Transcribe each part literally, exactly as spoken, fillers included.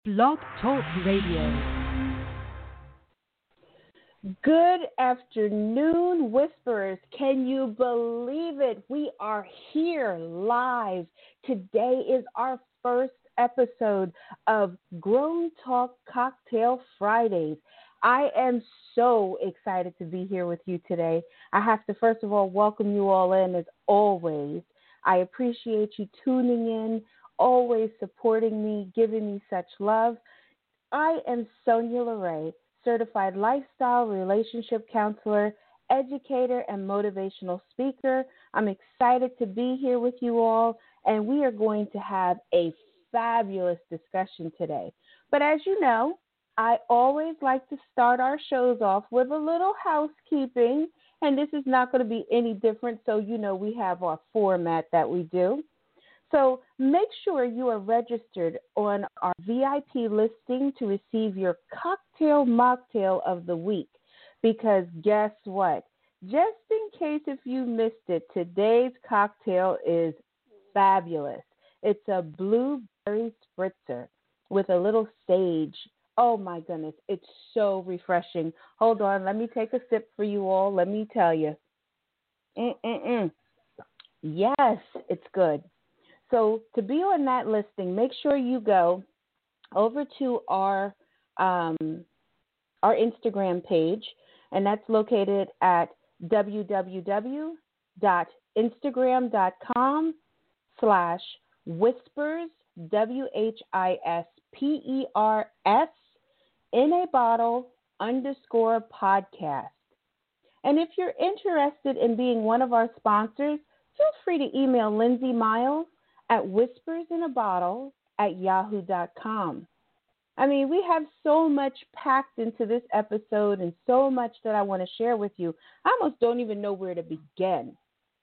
Blog Talk Radio. Good afternoon, Whisperers. Can you believe it? We are here live. Today is our first episode of Grown Talk Cocktail Fridays. I am so excited to be here with you today. I have to first of all welcome you all in as always. I appreciate you tuning in, always supporting me, giving me such love. I am Sonia LeRae, certified lifestyle relationship counselor, educator, and motivational speaker. I'm excited to be here with you all, and we are going to have a fabulous discussion today. But as you know, I always like to start our shows off with a little housekeeping, and this is not going to be any different, so you know we have our format that we do. So make sure you are registered on our V I P listing to receive your cocktail mocktail of the week, because guess what? Just in case if you missed it, today's cocktail is fabulous. It's a blueberry spritzer with a little sage. Oh my goodness, it's so refreshing. Hold on, let me take a sip for you all. Let me tell you. Mm-mm-mm. Yes, it's good. So to be on that listing, make sure you go over to our um, our Instagram page, and that's located at www.instagram.com slash whispers, W H I S P E R S, in a bottle underscore podcast. And if you're interested in being one of our sponsors, feel free to email Lindsay Miles at whispersinabottle at yahoo dot com. I mean, we have so much packed into this episode and so much that I want to share with you. I almost don't even know where to begin.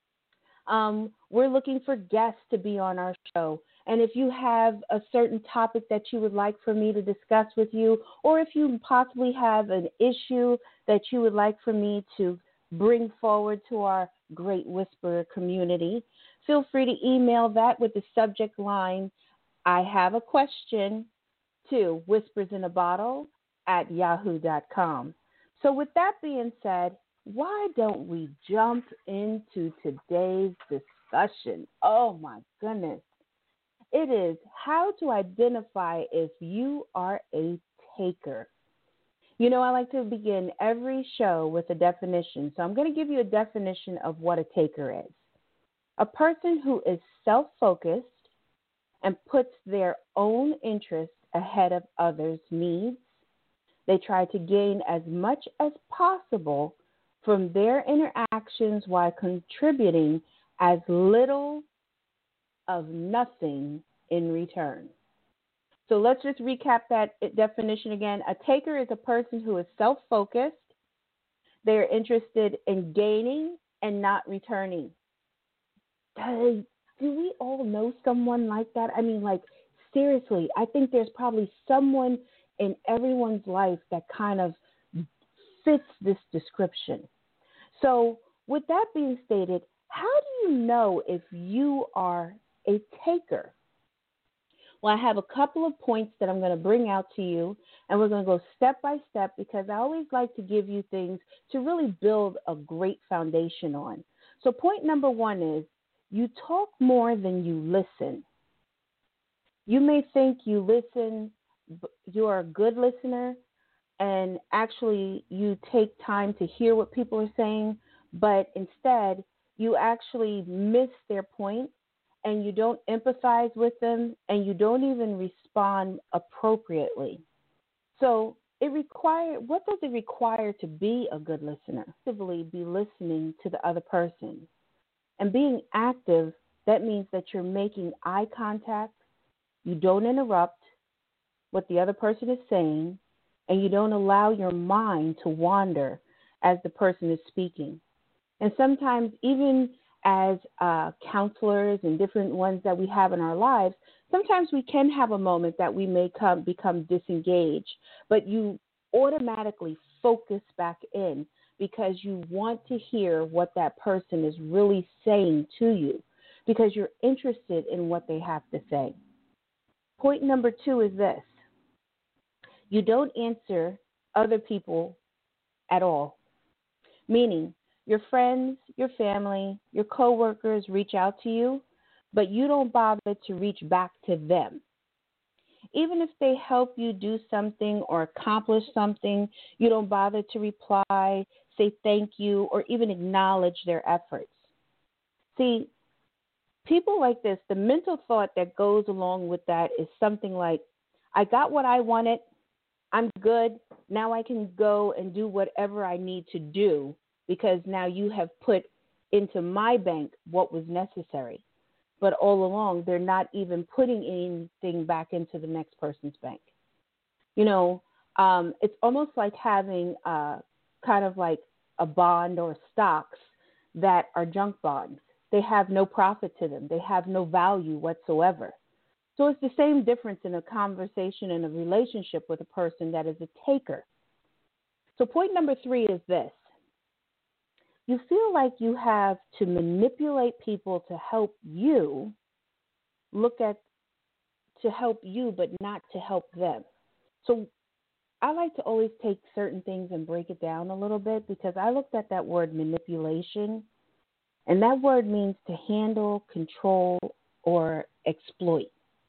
Um, we're looking for guests to be on our show. And if you have a certain topic that you would like for me to discuss with you, or if you possibly have an issue that you would like for me to bring forward to our great Whisperer community, feel free to email that with the subject line, I have a question, to whispersinabottle at yahoo dot com. So with that being said, why don't we jump into today's discussion? Oh my goodness. It is how to identify if you are a taker. You know, I like to begin every show with a definition. So I'm going to give you a definition of what a taker is. A person who is self-focused and puts their own interests ahead of others' needs. They try to gain as much as possible from their interactions while contributing as little of nothing in return. So let's just recap that definition again. A taker is a person who is self-focused. They are interested in gaining and not returning. Do we all know someone like that? I mean, like, seriously, I think there's probably someone in everyone's life that kind of fits this description. So with that being stated, how do you know if you are a taker? Well, I have a couple of points that I'm going to bring out to you, and we're going to go step by step because I always like to give you things to really build a great foundation on. So point number one is, you talk more than you listen. You may think you listen, you're a good listener, and actually you take time to hear what people are saying, but instead you actually miss their point and you don't empathize with them and you don't even respond appropriately. So it require, what does it require to be a good listener? Actively be listening to the other person. And being active, that means that you're making eye contact, you don't interrupt what the other person is saying, and you don't allow your mind to wander as the person is speaking. And sometimes even as uh, counselors and different ones that we have in our lives, sometimes we can have a moment that we may come, become disengaged, but you automatically focus back in because you want to hear what that person is really saying to you, because you're interested in what they have to say. Point number two is this. You don't answer other people at all, meaning your friends, your family, your coworkers reach out to you, but you don't bother to reach back to them. Even if they help you do something or accomplish something, you don't bother to reply, say thank you, or even acknowledge their efforts. See, people like this, the mental thought that goes along with that is something like, I got what I wanted, I'm good, now I can go and do whatever I need to do because now you have put into my bank what was necessary. But all along, they're not even putting anything back into the next person's bank. You know, um, it's almost like having uh, kind of like a bond or stocks that are junk bonds. They have no profit to them. They have no value whatsoever. So it's the same difference in a conversation and a relationship with a person that is a taker. So point number three is this. You feel like you have to manipulate people to help you look at, to help you, but not to help them. So I like to always take certain things and break it down a little bit because I looked at that word manipulation, and that word means to handle, control, or exploit.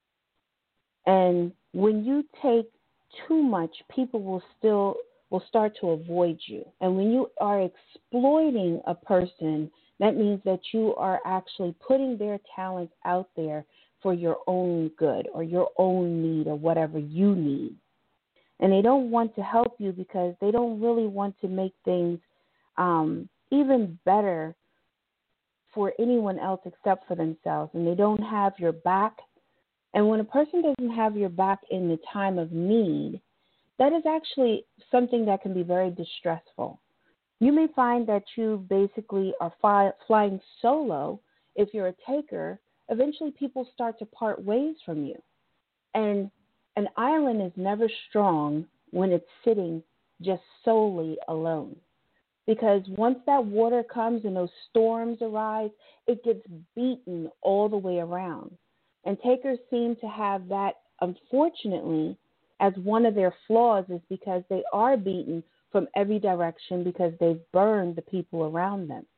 And when you take too much, people will still will start to avoid you. And when you are exploiting a person, that means that you are actually putting their talents out there for your own good or your own need or whatever you need. And they don't want to help you because they don't really want to make things um, even better for anyone else except for themselves. And they don't have your back. And when a person doesn't have your back in the time of need, that is actually something that can be very distressful. You may find that you basically are fly, flying solo. If you're a taker, eventually people start to part ways from you. And an island is never strong when it's sitting just solely alone. Because once that water comes and those storms arise, it gets beaten all the way around. And takers seem to have that, unfortunately, as one of their flaws is because they are beaten from every direction because they've burned the people around them.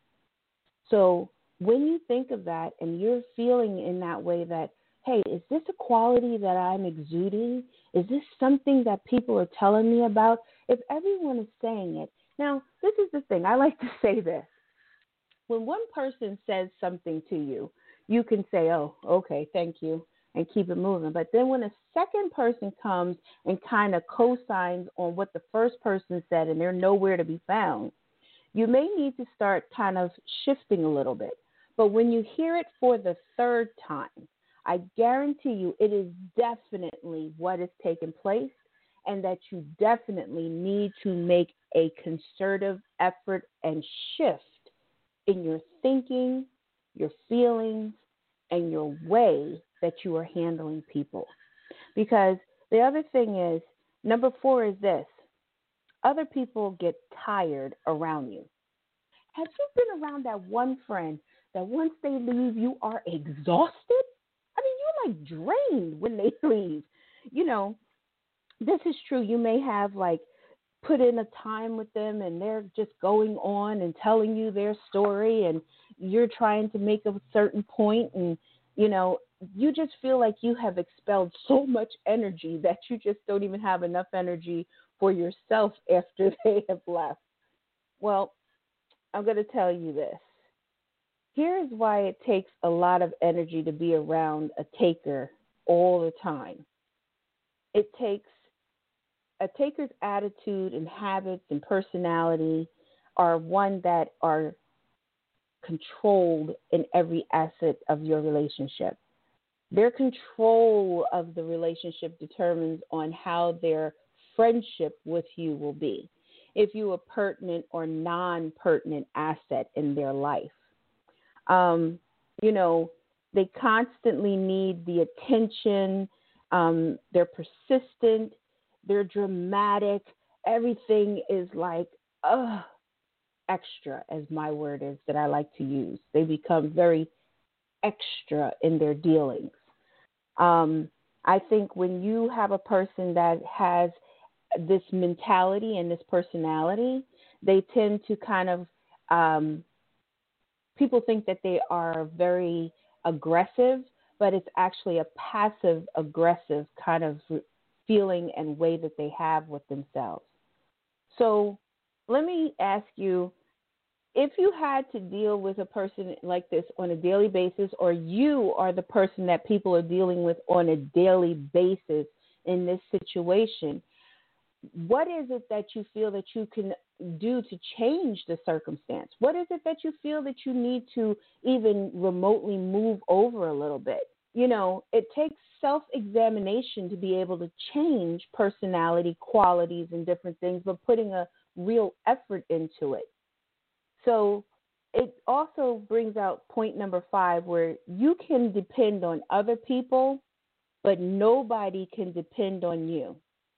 So when you think of that and you're feeling in that way that, hey, is this a quality that I'm exuding? Is this something that people are telling me about? If everyone is saying it. Now, this is the thing. I like to say this. When one person says something to you, you can say, oh, okay, thank you, and keep it moving. But then when a second person comes and kind of co-signs on what the first person said and they're nowhere to be found, you may need to start kind of shifting a little bit. But when you hear it for the third time, I guarantee you it is definitely what is taking place and that you definitely need to make a concerted effort and shift in your thinking, your feelings, and your way that you are handling people. Because the other thing is, number four is this. Other people get tired around you. Have you been around that one friend that once they leave, you are exhausted? I mean, you're like drained when they leave. You know, this is true. You may have like put in a time with them and they're just going on and telling you their story and you're trying to make a certain point and, you know, you just feel like you have expelled so much energy that you just don't even have enough energy for yourself after they have left. Well, I'm going to tell you this. Here is why it takes a lot of energy to be around a taker all the time. It takes a taker's attitude and habits and personality are one that are controlled in every asset of your relationship. Their control of the relationship determines on how their friendship with you will be, if you are pertinent or non-pertinent asset in their life. Um, you know, they constantly need the attention. Um, they're persistent. They're dramatic. Everything is like, ugh, extra, as my word is that I like to use. They become very extra in their dealings. Um, I think when you have a person that has this mentality and this personality, they tend to kind of, um, people think that they are very aggressive, but it's actually a passive aggressive kind of feeling and way that they have with themselves. So let me ask you, if you had to deal with a person like this on a daily basis, or you are the person that people are dealing with on a daily basis in this situation, what is it that you feel that you can do to change the circumstance? What is it that you feel that you need to even remotely move over a little bit? You know, it takes self-examination to be able to change personality, qualities, and different things, but putting a real effort into it. So it also brings out point number five, where you can depend on other people, but nobody can depend on you.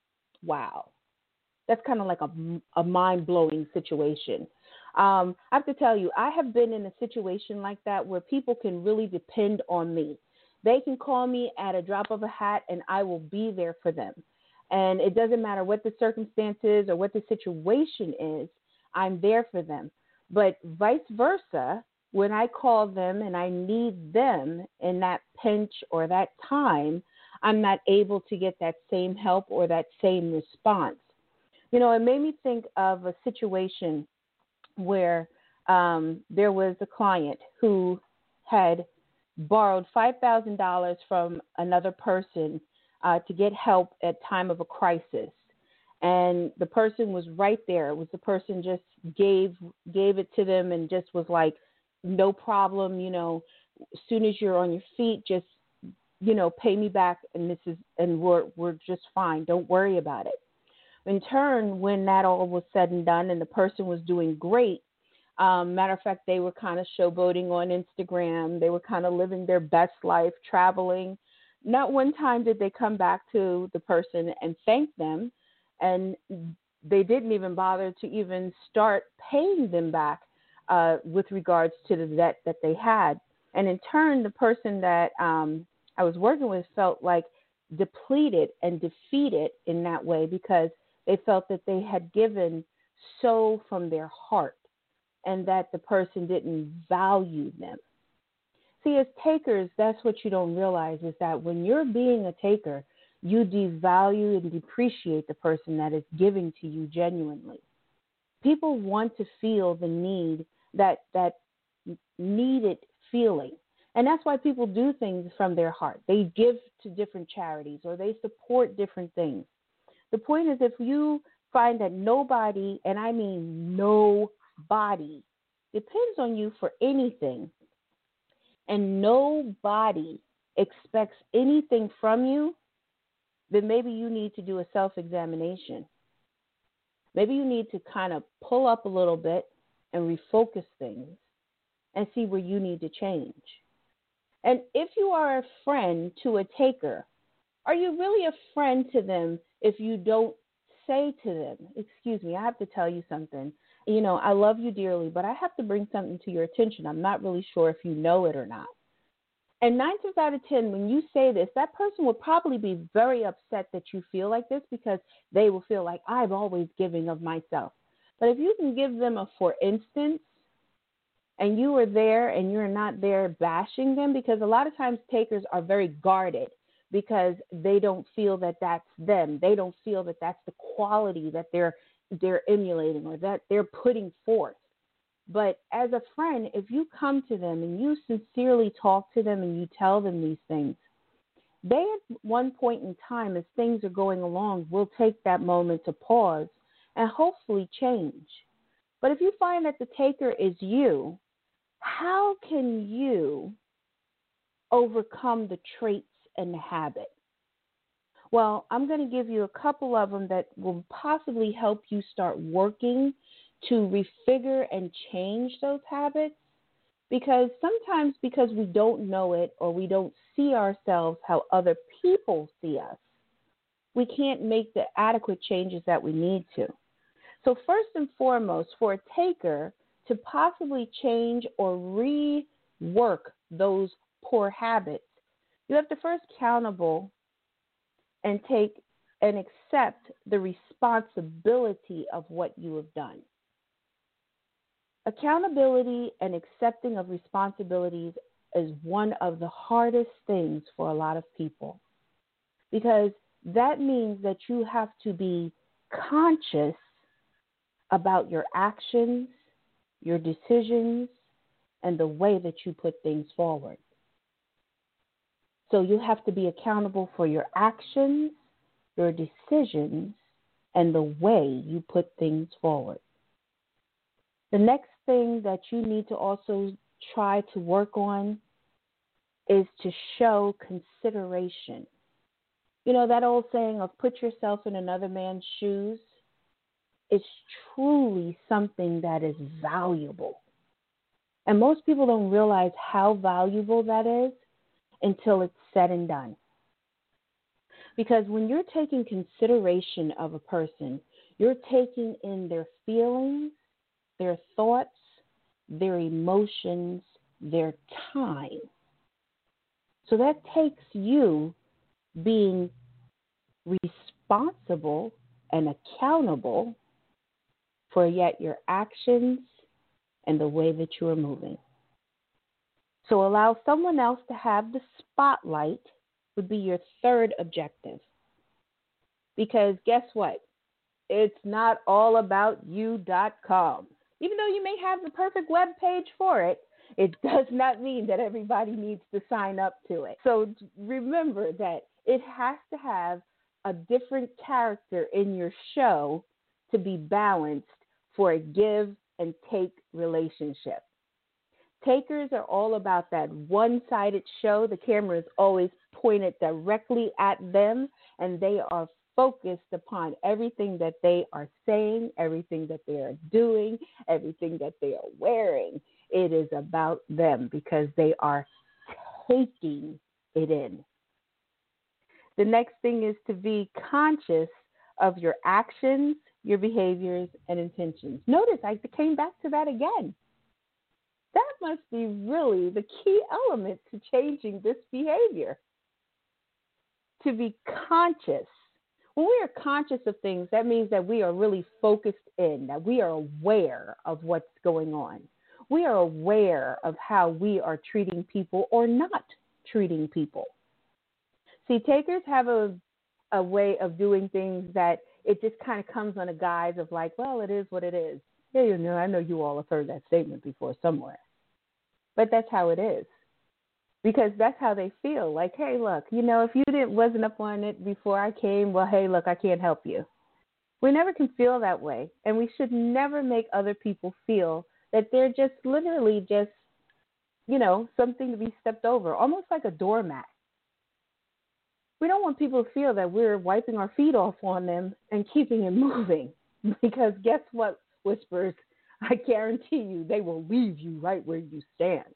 Wow. That's kind of like a, a mind-blowing situation. Um, I have to tell you, I have been in a situation like that where people can really depend on me. They can call me at a drop of a hat, and I will be there for them. And it doesn't matter what the circumstance is or what the situation is, I'm there for them. But vice versa, when I call them and I need them in that pinch or that time, I'm not able to get that same help or that same response. You know, it made me think of a situation where um, there was a client who had borrowed five thousand dollars from another person uh, to get help at time of a crisis. And the person was right there. It was the person just gave gave it to them and just was like, no problem, you know, as soon as you're on your feet, just, you know, pay me back and this is and we're we're just fine. Don't worry about it. In turn, when that all was said and done and the person was doing great, um, matter of fact, they were kind of showboating on Instagram. They were kind of living their best life, traveling. Not one time did they come back to the person and thank them. And they didn't even bother to even start paying them back uh, with regards to the debt that they had. And in turn, the person that um, I was working with felt like depleted and defeated in that way because they felt that they had given so from their heart and that the person didn't value them. See, as takers, that's what you don't realize is that when you're being a taker, you devalue and depreciate the person that is giving to you genuinely. People want to feel the need, that that needed feeling. And that's why people do things from their heart. They give to different charities or they support different things. The point is, if you find that nobody, and I mean nobody, depends on you for anything, and nobody expects anything from you, then maybe you need to do a self-examination. Maybe you need to kind of pull up a little bit and refocus things and see where you need to change. And if you are a friend to a taker, are you really a friend to them if you don't say to them, excuse me, I have to tell you something. You know, I love you dearly, but I have to bring something to your attention. I'm not really sure if you know it or not. And nine times out of ten, when you say this, that person will probably be very upset that you feel like this because they will feel like I've always given of myself. But if you can give them a for instance, and you are there and you're not there bashing them, because a lot of times takers are very guarded because they don't feel that that's them. They don't feel that that's the quality that they're they're emulating or that they're putting forth. But as a friend, if you come to them and you sincerely talk to them and you tell them these things, they at one point in time, as things are going along, will take that moment to pause and hopefully change. But if you find that the taker is you, how can you overcome the traits and the habit? Well, I'm going to give you a couple of them that will possibly help you start working to refigure and change those habits, because sometimes because we don't know it or we don't see ourselves how other people see us, we can't make the adequate changes that we need to. So first and foremost, for a taker to possibly change or rework those poor habits, you have to first accountable and take and accept the responsibility of what you have done. Accountability and accepting of responsibilities is one of the hardest things for a lot of people, because that means that you have to be conscious about your actions, your decisions, and the way that you put things forward. So you have to be accountable for your actions, your decisions, and the way you put things forward. The next thing that you need to also try to work on is to show consideration. You know, that old saying of put yourself in another man's shoes is truly something that is valuable. And most people don't realize how valuable that is until it's said and done. Because when you're taking consideration of a person, you're taking in their feelings, their thoughts, their emotions, their time. So that takes you being responsible and accountable for yet your actions and the way that you are moving. So allow someone else to have the spotlight would be your third objective. Because guess what? It's not all about you dot com. Even though you may have the perfect web page for it, it does not mean that everybody needs to sign up to it. So remember that it has to have a different character in your show to be balanced for a give and take relationship. Takers are all about that one-sided show. The camera is always pointed directly at them, and they are focused upon everything that they are saying, everything that they are doing, everything that they are wearing. It is about them because they are taking it in. The next thing is to be conscious of your actions, your behaviors, and intentions. Notice I came back to that again. That must be really the key element to changing this behavior. To be conscious. When we are conscious of things, that means that we are really focused in, that we are aware of what's going on. We are aware of how we are treating people or not treating people. See, takers have a, a way of doing things that it just kind of comes on a guise of like, well, it is what it is. Yeah, you know, I know you all have heard that statement before somewhere. But that's how it is. Because that's how they feel. Like, hey, look, you know, if you didn't wasn't up on it before I came, well, hey, look, I can't help you. We never can feel that way. And we should never make other people feel that they're just literally just, you know, something to be stepped over, almost like a doormat. We don't want people to feel that we're wiping our feet off on them and keeping it moving. Because guess what, Whispers? I guarantee you they will leave you right where you stand.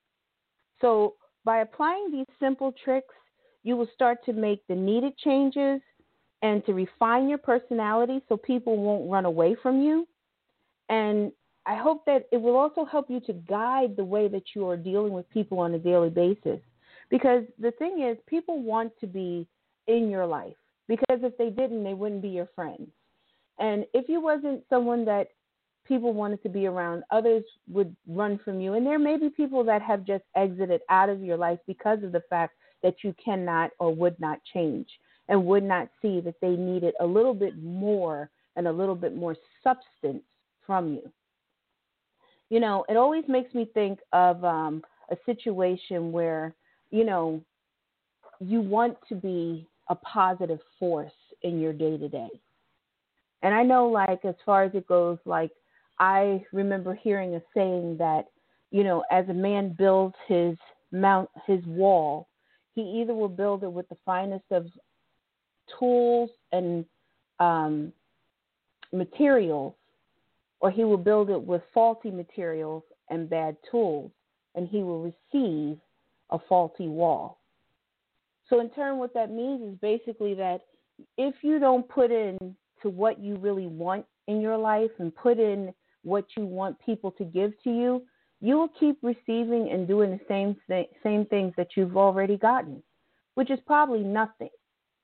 So by applying these simple tricks, you will start to make the needed changes and to refine your personality so people won't run away from you. And I hope that it will also help you to guide the way that you are dealing with people on a daily basis. Because the thing is, people want to be in your life. Because if they didn't, they wouldn't be your friends. And if you wasn't someone that people wanted to be around, others would run from you. And there may be people that have just exited out of your life because of the fact that you cannot or would not change and would not see that they needed a little bit more and a little bit more substance from you. You know, it always makes me think of um, a situation where, you know, you want to be a positive force in your day-to-day. And I know, like, as far as it goes, like, I remember hearing a saying that, you know, as a man builds his mount, his wall, he either will build it with the finest of tools and um, materials, or he will build it with faulty materials and bad tools, and he will receive a faulty wall. So in turn, what that means is basically that if you don't put in to what you really want in your life and put in what you want people to give to you, you will keep receiving and doing the same th- same things that you've already gotten, which is probably nothing.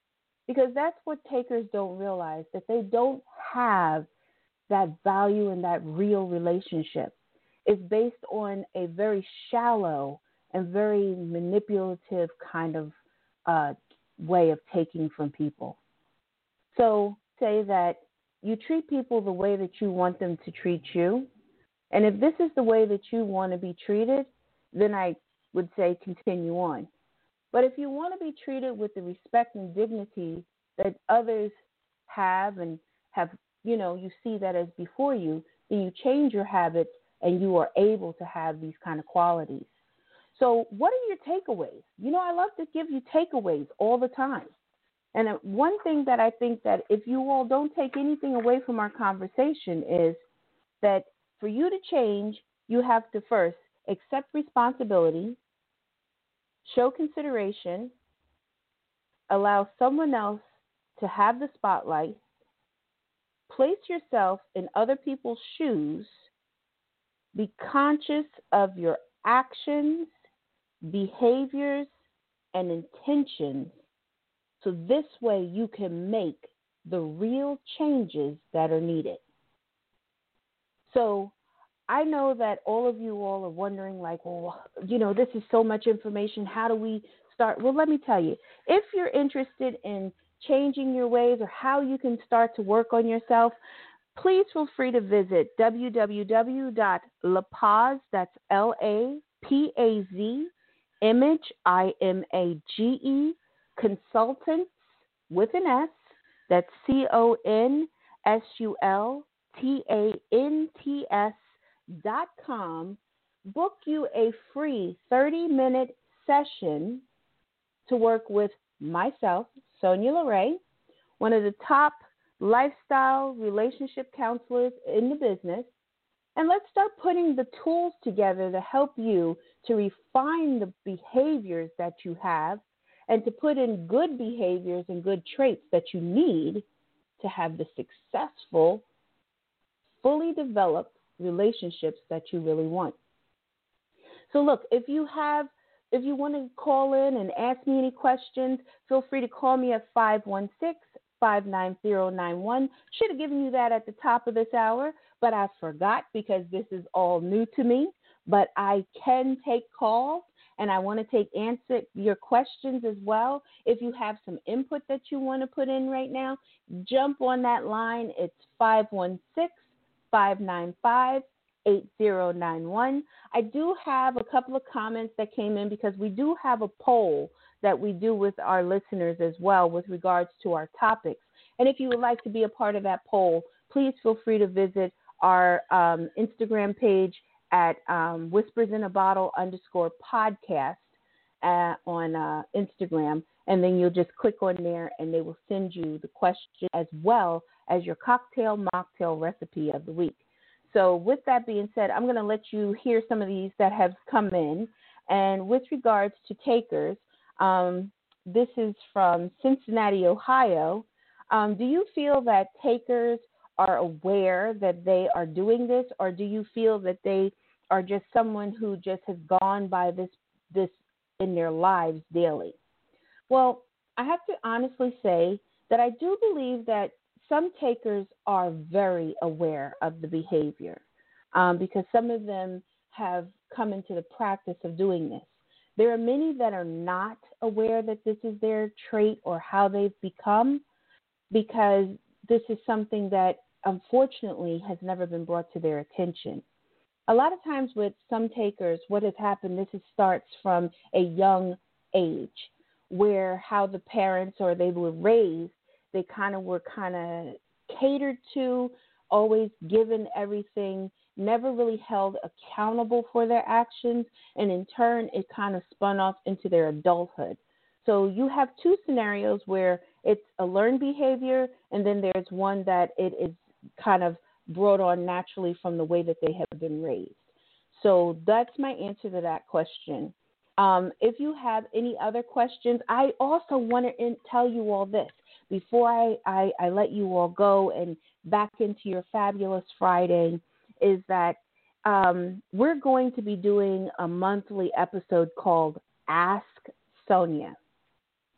Because that's what takers don't realize, that they don't have that value and that real relationship. It's based on a very shallow and very manipulative kind of uh, way of taking from people. So say that you treat people the way that you want them to treat you. And if this is the way that you want to be treated, then I would say continue on. But if you want to be treated with the respect and dignity that others have and have, you know, you see that as before you, then you change your habits and you are able to have these kind of qualities. So what are your takeaways? You know, I love to give you takeaways all the time. And one thing that I think that if you all don't take anything away from our conversation is that for you to change, you have to first accept responsibility, show consideration, allow someone else to have the spotlight, place yourself in other people's shoes, be conscious of your actions, behaviors, and intentions, so this way you can make the real changes that are needed. So I know that all of you all are wondering, like, well, you know, this is so much information. How do we start? Well, let me tell you, if you're interested in changing your ways or how you can start to work on yourself, please feel free to visit w w w dot lapaz, that's L A P A Z, image, I M A G E, consultants with an S, that's C O N S U L T A N T S dot com. Book you a free thirty-minute session to work with myself, Sonia LeRae, one of the top lifestyle relationship counselors in the business. And let's start putting the tools together to help you to refine the behaviors that you have and to put in good behaviors and good traits that you need to have the successful, fully developed relationships that you really want. So look, if you have, if you want to call in and ask me any questions, feel free to call me at five one six, five nine zero, nine one. Should have given you that at the top of this hour, but I forgot because this is all new to me. But I can take calls, and I want to take answer your questions as well. If you have some input that you want to put in right now, jump on that line. It's five one six, five nine five, eight zero nine one. I do have a couple of comments that came in because we do have a poll that we do with our listeners as well with regards to our topics. And if you would like to be a part of that poll, please feel free to visit our um, Instagram page at um, Whispers in a Bottle underscore podcast uh, on uh, Instagram. And then you'll just click on there and they will send you the question as well as your cocktail mocktail recipe of the week. So with that being said, I'm going to let you hear some of these that have come in. And with regards to takers, um, this is from Cincinnati, Ohio. Um, do you feel that takers are aware that they are doing this, or do you feel that they are just someone who just has gone by this this in their lives daily? Well, I have to honestly say that I do believe that some takers are very aware of the behavior um, because some of them have come into the practice of doing this. There are many that are not aware that this is their trait or how they've become, because this is something that unfortunately has never been brought to their attention. A lot of times with some takers, what has happened, this is, starts from a young age, where how the parents or they were raised, they kind of were kind of catered to, always given everything, never really held accountable for their actions, and in turn, it kind of spun off into their adulthood. So you have two scenarios where it's a learned behavior, and then there's one that it is kind of brought on naturally from the way that they have been raised. So that's my answer to that question. Um, if you have any other questions, I also want to in- tell you all this before I, I, I let you all go and back into your fabulous Friday, is that um, we're going to be doing a monthly episode called Ask Sonia,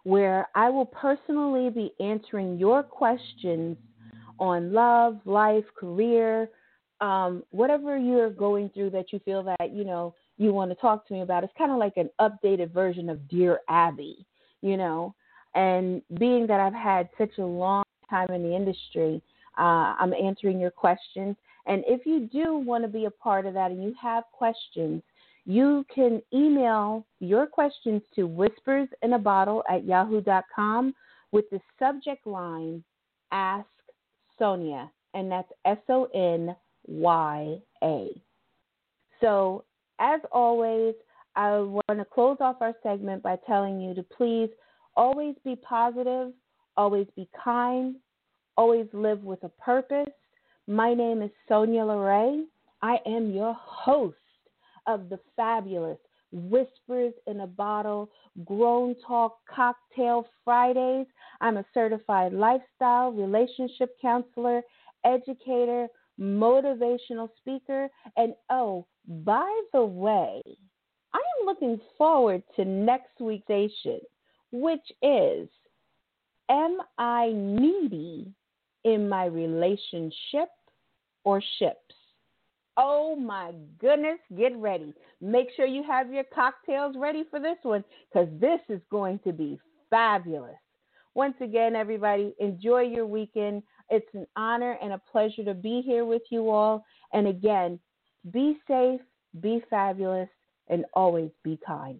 where I will personally be answering your questions on love, life, career, um, whatever you're going through that you feel that, you know, you want to talk to me about. It's kind of like an updated version of Dear Abby, you know. And being that I've had such a long time in the industry, uh, I'm answering your questions. And if you do want to be a part of that and you have questions, you can email your questions to whispersinabottle at yahoo dot com with the subject line, Ask Sonya, and that's S O N Y A. So, as always, I want to close off our segment by telling you to please always be positive, always be kind, always live with a purpose. My name is Sonya LeRae. I am your host of the fabulous Whispers in a Bottle Grown Talk Cocktail Fridays. I'm a certified lifestyle, relationship counselor, educator, motivational speaker, and oh, by the way, I am looking forward to next week's station, which is, am I needy in my relationship or ships? Oh my goodness, get ready. Make sure you have your cocktails ready for this one because this is going to be fabulous. Once again, everybody, enjoy your weekend. It's an honor and a pleasure to be here with you all. And again, be safe, be fabulous, and always be kind.